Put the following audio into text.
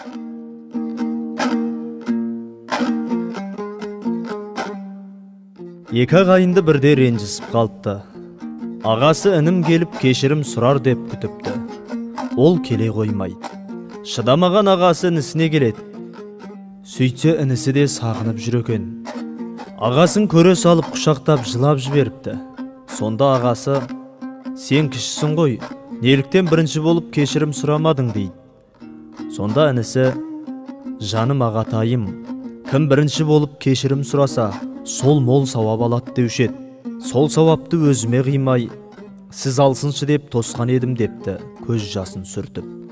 Екі ағайынды бірде ренжісіп қалыпты. Ағасы інім келіп кешірім сұрар деп күтіпті. Ол келе қоймайды. Шыдамаған ағасы інісіне келеді. Сөйтсе інісі де сағынып жүр екен. Ағасын көре салып құшақтап жылап жіберіпті. Сонда ағасы: «Сен кішісің ғой, неліктен бірінші болып кешірім сұрамадың?» дейді. Сонда інісі: «Жаным ағатайым, кім бірінші болып кешірім сұраса, сол мол сауап алады деуші еді. Сол сауапты өзіме қимай, сіз алсыншы деп тосқан едім» депті, көз жасын сүртіп.